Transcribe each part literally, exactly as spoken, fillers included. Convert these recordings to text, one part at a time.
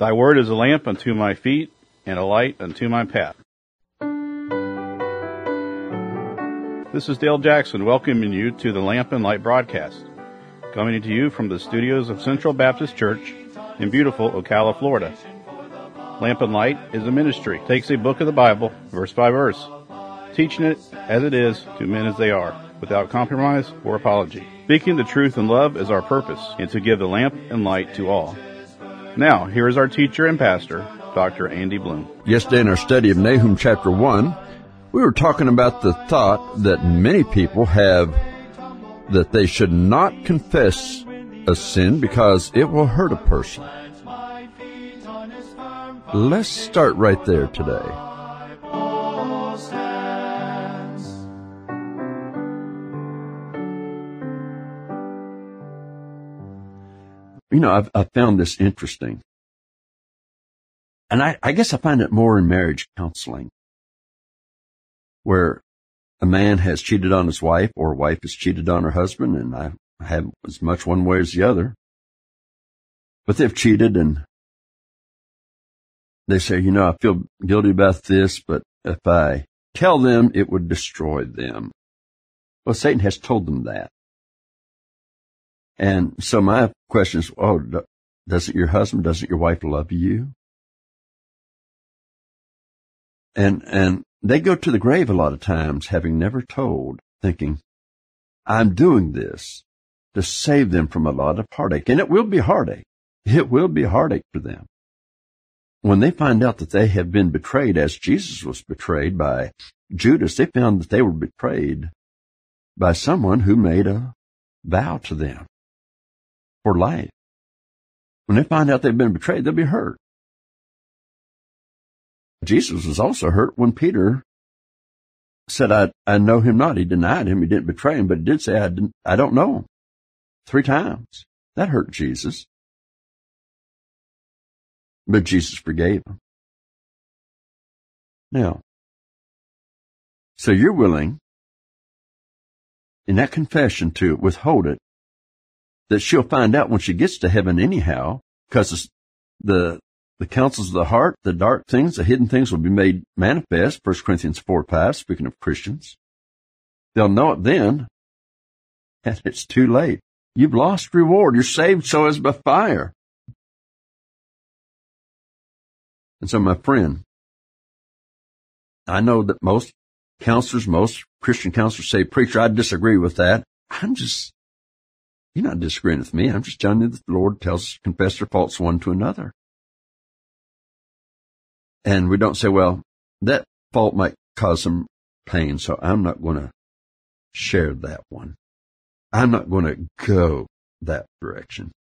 Thy word is a lamp unto my feet and a light unto my path. This is Dale Jackson welcoming you to the Lamp and Light broadcast, coming to you from the studios of Central Baptist Church in beautiful Ocala, Florida. Lamp and Light is a ministry, takes a book of the Bible, verse by verse, teaching it as it is to men as they are, without compromise or apology. Speaking the truth in love is our purpose, and to give the lamp and light to all. Now, here is our teacher and pastor, Doctor Andy Bloom. Yesterday in our study of Nahum chapter one, we were talking about the thought that many people have that they should not confess a sin because it will hurt a person. Let's start right there today. You know, I've, I've found this interesting. And I, I guess I find it more in marriage counseling, where a man has cheated on his wife or a wife has cheated on her husband, and I have as much one way as the other. But they've cheated and they say, you know, I feel guilty about this, but if I tell them, it would destroy them. Well, Satan has told them that. And so my question is, oh, doesn't your husband, doesn't your wife love you? And, and they go to the grave a lot of times having never told, thinking, I'm doing this to save them from a lot of heartache. And it will be heartache. It will be heartache for them. When they find out that they have been betrayed as Jesus was betrayed by Judas, they found that they were betrayed by someone who made a vow to them for life. When they find out they've been betrayed, they'll be hurt. Jesus was also hurt when Peter said, I, I know him not. He denied him. He didn't betray him, but he did say, I, didn't, I don't know him. Three times. That hurt Jesus. But Jesus forgave him. Now, so you're willing in that confession to withhold it, that she'll find out when she gets to heaven anyhow, because the the counsels of the heart, the dark things, the hidden things will be made manifest, First Corinthians four five, speaking of Christians. They'll know it then, and it's too late. You've lost reward. You're saved so as by fire. And so, my friend, I know that most counselors, most Christian counselors say, preacher, I disagree with that. I'm just... You're not disagreeing with me. I'm just telling you that the Lord tells us to confess their faults one to another. And we don't say, well, that fault might cause some pain, so I'm not going to share that one. I'm not going to go that direction.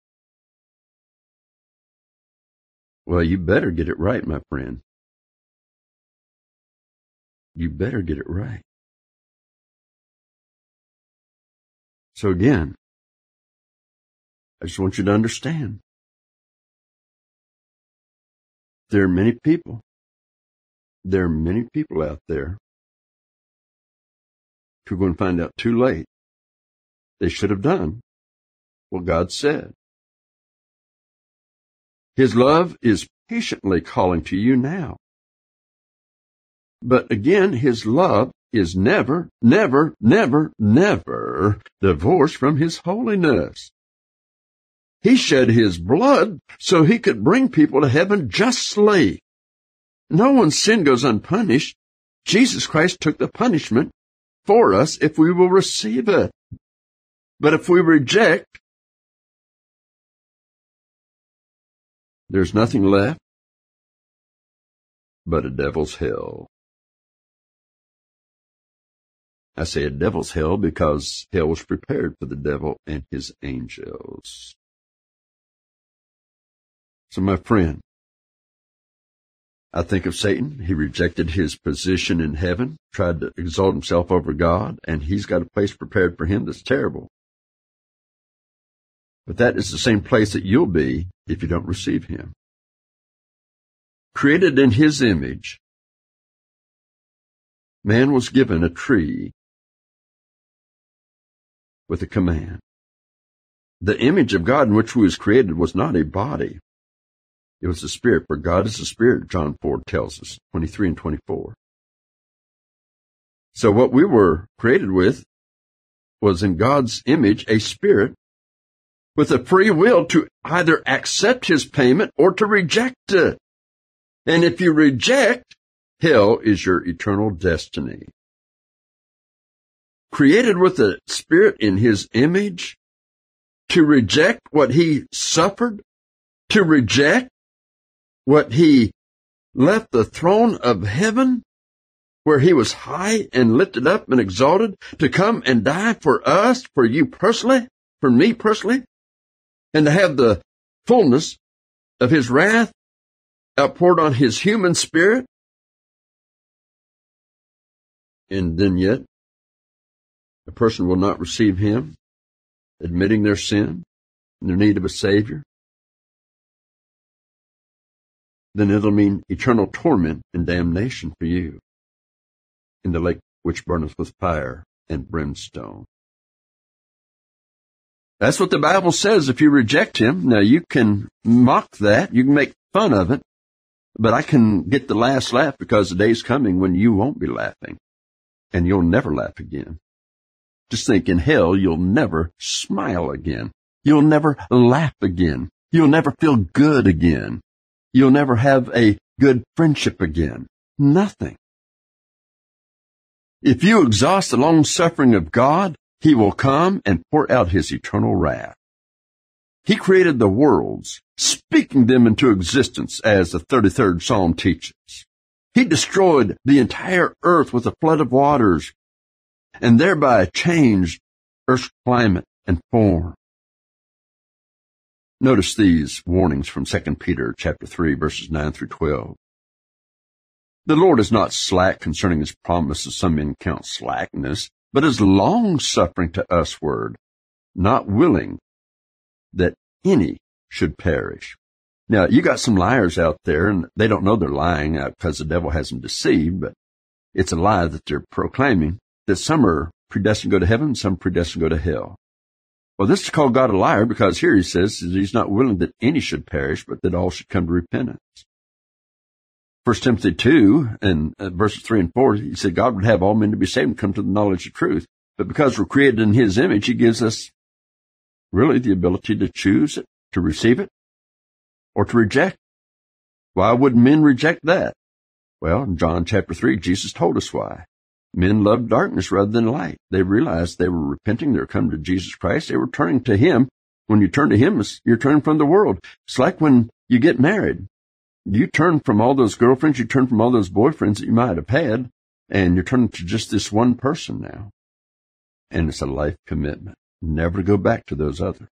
Well, you better get it right, my friend. You better get it right. So again, I just want you to understand. There are many people, there are many people out there who are going to find out too late they should have done what God said. His love is patiently calling to you now. But again, His love is never, never, never, never divorced from His holiness. He shed His blood so He could bring people to heaven justly. No one's sin goes unpunished. Jesus Christ took the punishment for us if we will receive it. But if we reject, there's nothing left but a devil's hell. I say a devil's hell because hell was prepared for the devil and his angels. So, my friend, I think of Satan. He rejected his position in heaven, tried to exalt himself over God, and he's got a place prepared for him that's terrible. But that is the same place that you'll be if you don't receive Him. Created in His image, man was given a tree with a command. The image of God in which we was created was not a body. It was the Spirit, for God is the Spirit, John four tells us, twenty-three and twenty-four. So what we were created with was in God's image a spirit with a free will to either accept his payment or to reject it. And if you reject, hell is your eternal destiny. Created with a spirit in his image, to reject what he suffered, to reject what he left the throne of heaven, where he was high and lifted up and exalted, to come and die for us, for you personally, for me personally, and to have the fullness of his wrath outpoured on his human spirit. And then yet, a person will not receive him, admitting their sin and their need of a Savior. Then it'll mean eternal torment and damnation for you in the lake which burneth with fire and brimstone. That's what the Bible says if you reject him. Now, you can mock that, you can make fun of it, but I can get the last laugh, because the day's coming when you won't be laughing, and you'll never laugh again. Just think, in hell, you'll never smile again. You'll never laugh again. You'll never feel good again. You'll never have a good friendship again. Nothing. If you exhaust the long suffering of God, he will come and pour out his eternal wrath. He created the worlds, speaking them into existence, as the thirty-third Psalm teaches. He destroyed the entire earth with a flood of waters, and thereby changed Earth's climate and form. Notice these warnings from Second Peter chapter three, verses nine through twelve. The Lord is not slack concerning his promise, as some men count slackness, but is long-suffering to usward, not willing that any should perish. Now, you got some liars out there, and they don't know they're lying because the devil has them deceived, but it's a lie that they're proclaiming, that some are predestined to go to heaven, some predestined to go to hell. Well, this is called God a liar, because here he says that he's not willing that any should perish, but that all should come to repentance. First Timothy two, and uh, verses three and four, he said God would have all men to be saved and come to the knowledge of truth. But because we're created in his image, he gives us really the ability to choose it, to receive it, or to reject it. Why would men reject that? Well, in John chapter three, Jesus told us why. Men loved darkness rather than light. They realized they were repenting. They were coming to Jesus Christ. They were turning to him. When you turn to him, you're turning from the world. It's like when you get married. You turn from all those girlfriends, you turn from all those boyfriends that you might have had, and you're turning to just this one person now. And it's a life commitment. Never go back to those others.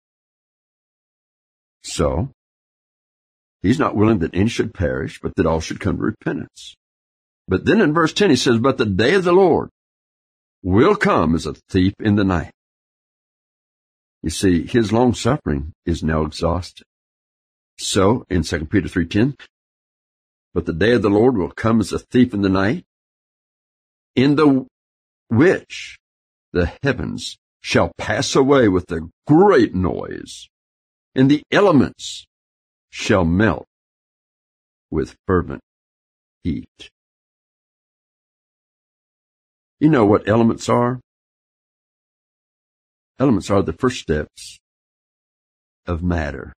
So, he's not willing that any should perish, but that all should come to repentance. But then in verse ten he says, but the day of the Lord will come as a thief in the night. You see, his long suffering is now exhausted. So, in Second Peter three ten, but the day of the Lord will come as a thief in the night, in the which the heavens shall pass away with a great noise, and the elements shall melt with fervent heat. You know what elements are? Elements are the first steps of matter.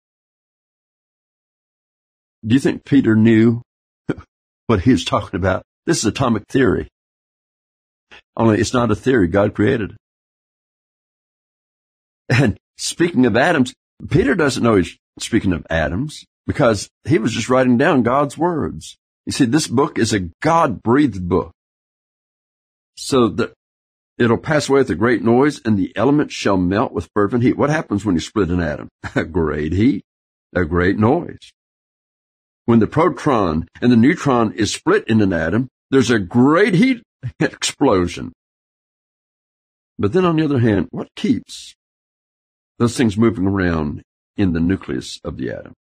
Do you think Peter knew what he was talking about? This is atomic theory. Only it's not a theory. God created it. And speaking of atoms, Peter doesn't know he's speaking of atoms because he was just writing down God's words. You see, this book is a God-breathed book. So that it'll pass away with a great noise, and the elements shall melt with fervent heat. What happens when you split an atom? A great heat, a great noise. When the proton and the neutron is split in an atom, there's a great heat explosion. But then on the other hand, what keeps those things moving around in the nucleus of the atom?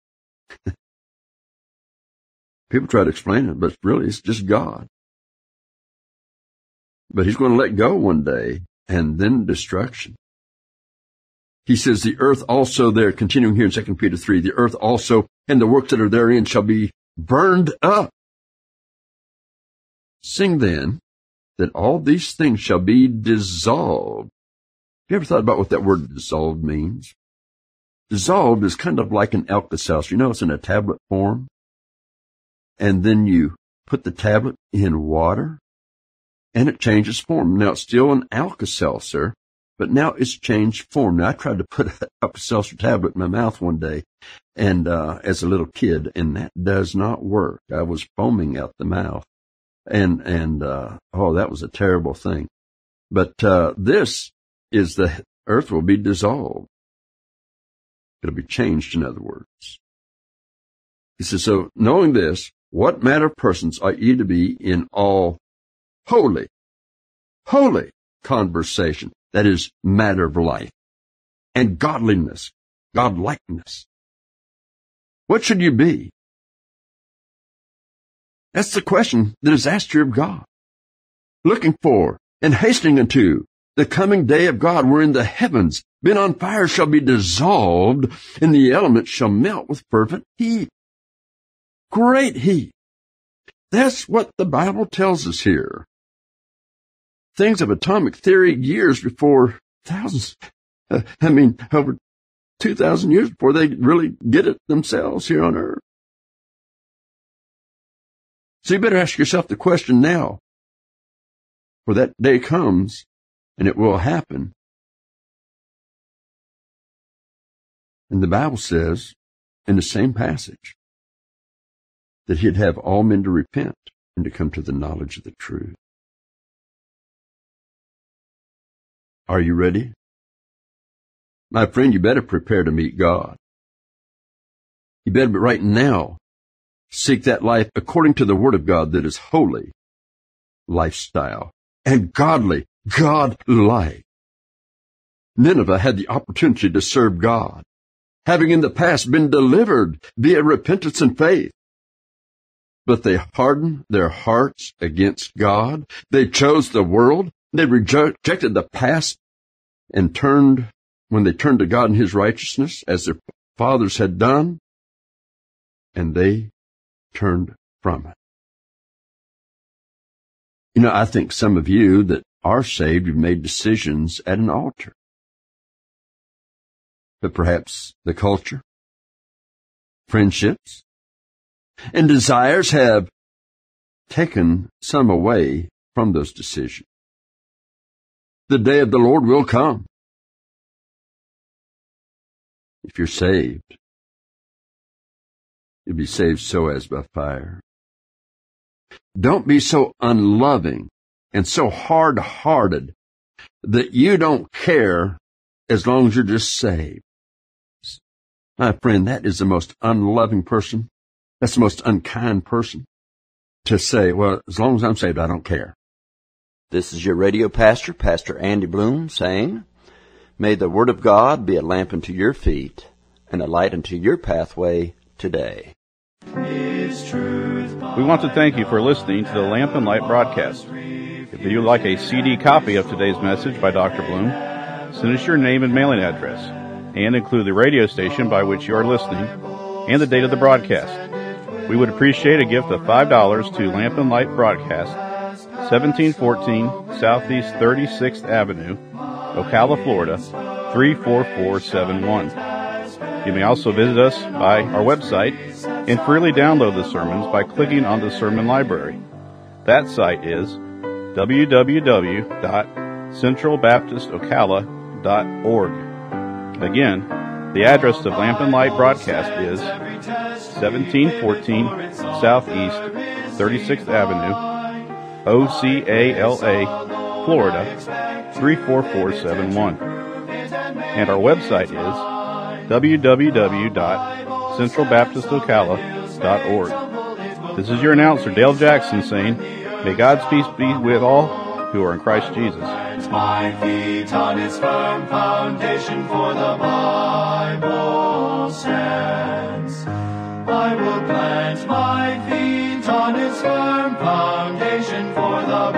People try to explain it, but really it's just God. But he's going to let go one day, and then destruction. He says the earth also there, continuing here in Second Peter three, the earth also and the works that are therein shall be burned up. Seeing then that all these things shall be dissolved. Have you ever thought about what that word dissolved means? Dissolved is kind of like an Alka-Seltzer. You know, it's in a tablet form. And then you put the tablet in water, and it changes form. Now, it's still an Alka-Seltzer, but now it's changed form. Now, I tried to put an Alka-Seltzer tablet in my mouth one day, and uh, as a little kid, and that does not work. I was foaming out the mouth, and and uh, oh, that was a terrible thing. But uh, this is the earth will be dissolved. It'll be changed, in other words. He says, so knowing this, what manner of persons ought ye to be in all holy, holy conversation, that is, matter of life, and godliness, godlikeness. What should you be? That's the question that is asked here of God. Looking for and hastening unto the coming day of God, wherein the heavens, being on fire, shall be dissolved, and the elements shall melt with fervent heat. Great heat. That's what the Bible tells us here. Things of atomic theory years before thousands, uh, I mean, over two thousand years before they really get it themselves here on earth. So you better ask yourself the question now, for that day comes, and it will happen. And the Bible says, in the same passage, that he'd have all men to repent and to come to the knowledge of the truth. Are you ready? My friend, you better prepare to meet God. You better, but right now, seek that life according to the Word of God that is holy lifestyle and godly, God-like. Nineveh had the opportunity to serve God, having in the past been delivered via repentance and faith. But they hardened their hearts against God. They chose the world. They rejected the past and turned, when they turned to God in His righteousness, as their fathers had done, and they turned from it. You know, I think some of you that are saved have made decisions at an altar. But perhaps the culture, friendships, and desires have taken some away from those decisions. The day of the Lord will come. If you're saved, you'll be saved so as by fire. Don't be so unloving and so hard-hearted that you don't care as long as you're just saved. My friend, that is the most unloving person. That's the most unkind person to say, well, as long as I'm saved, I don't care. This is your radio pastor, Pastor Andy Bloom, saying, may the Word of God be a lamp unto your feet and a light unto your pathway today. We want to thank you for listening to the Lamp and Light broadcast. If you'd like a C D copy of today's message by Doctor Bloom, send us your name and mailing address, and include the radio station by which you are listening and the date of the broadcast. We would appreciate a gift of five dollars to Lamp and Light Broadcast, seventeen fourteen Southeast thirty-sixth Avenue, Ocala, Florida, three four four seven one. You may also visit us by our website and freely download the sermons by clicking on the sermon library. That site is w w w dot central baptist ocala dot org. Again, the address of Lamp and Light Broadcast is seventeen fourteen Southeast thirty-sixth Avenue, O C A L A, Florida, three four four seven one. And our website is w w w dot central baptist ocala dot org. This is your announcer, Dale Jackson, saying, may God's peace be with all who are in Christ Jesus. My feet on His firm foundation, for the Bible stands. I will plant my feet on His firm foundation, for the